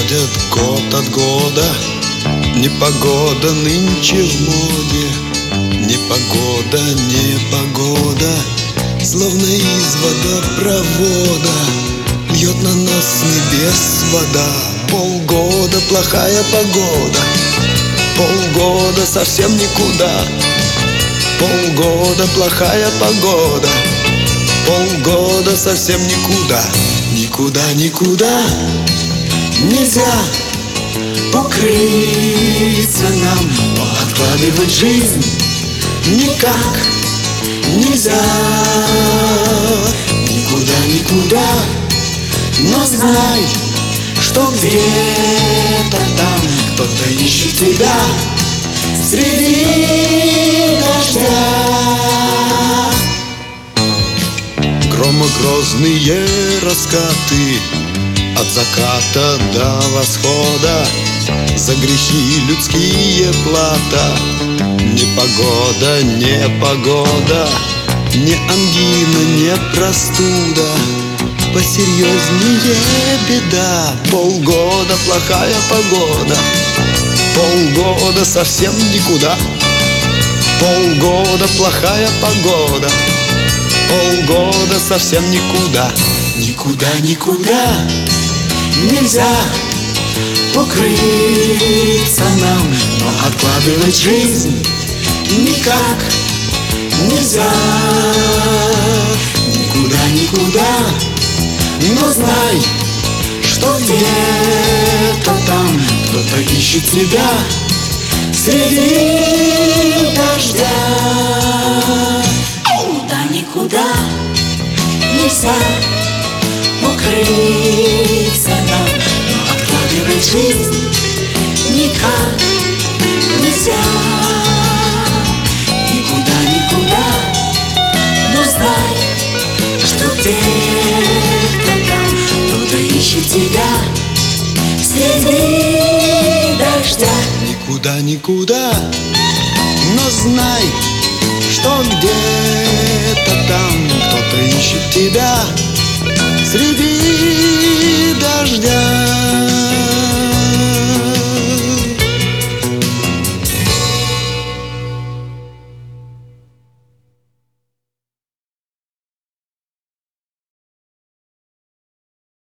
Уходит год от года, непогода нынче в моде. Непогода, непогода, словно из водопровода льет на нас с небес вода. Полгода плохая погода, полгода совсем никуда. Полгода плохая погода, полгода совсем никуда. Никуда, никуда нельзя укрыться нам, но откладывать жизнь никак нельзя. Никуда, никуда, но знай, что где-то там кто-то ищет тебя среди дождя. Громогрозные раскаты от заката до восхода, за грехи людские плата. Непогода, непогода, не ангина, не простуда, посерьезнее беда. Полгода плохая погода, полгода совсем никуда. Полгода плохая погода, полгода совсем никуда. Никуда, никуда нельзя укрыться нам, но откладывать жизнь никак нельзя. Никуда, никуда, но знай, что где-то там кто-то ищет тебя среди дождя. Никуда, никуда нельзя укрыться нам, но откладывать жизнь никак нельзя. Никуда, никуда, но знай, что где-то там кто-то ищет тебя среди дождя. Никуда, никуда, но знай, что где-то там кто-то ищет тебя среди дождя.